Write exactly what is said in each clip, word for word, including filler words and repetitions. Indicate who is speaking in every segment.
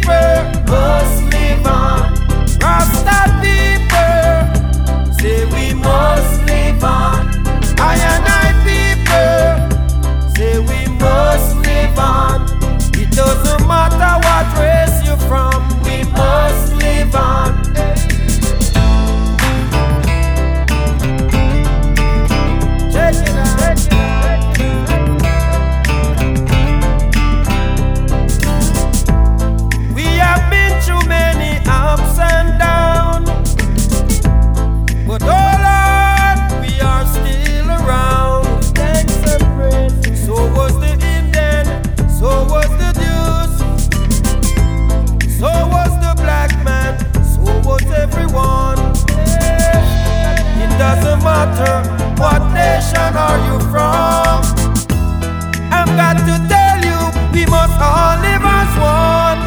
Speaker 1: people must live on. Rasta people say we must live on. I and I people say we must live on. It doesn't matter what race you're from, we must live on. Check it out. Check it out. We have been through many ups and downs, but oh Lord, we are still around. Thanks and praise. So was the Indian, so was the Jews, so was the black man, so was everyone. It doesn't matter what nation are you from. I've got to tell you, we must all live as one.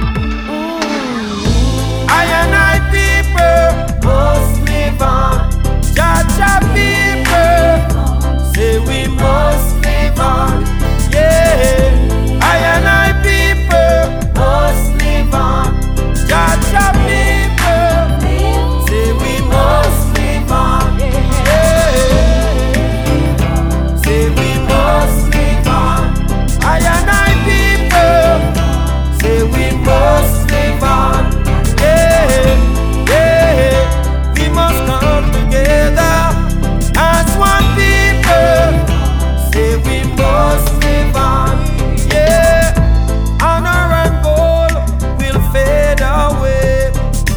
Speaker 1: I and I people must live on. Jah Jah people say we must live on. Yeah, I and I people must live on. Jah Jah people say we must live on. Yeah, say we must live on. I and I people say we must live on. Yeah, yeah, we must come together as one people. Say we must live on. Yeah, honor and gold will fade away,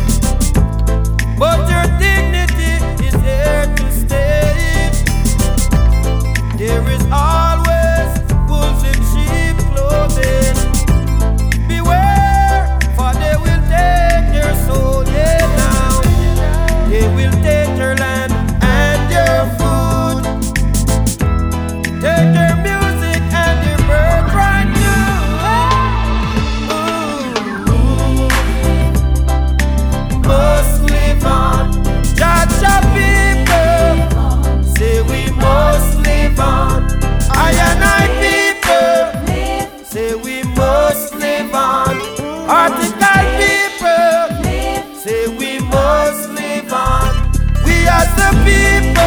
Speaker 1: but your dignity is here to stay. There is always wolves in sheep clothing. Beware, for they will take your soul. Yeah, now they will take your land and your food, take your music and your birthright too. Must live on. Jah Jah people say we must live on. I and I people say we must live on. Article people say we must live on. We as the people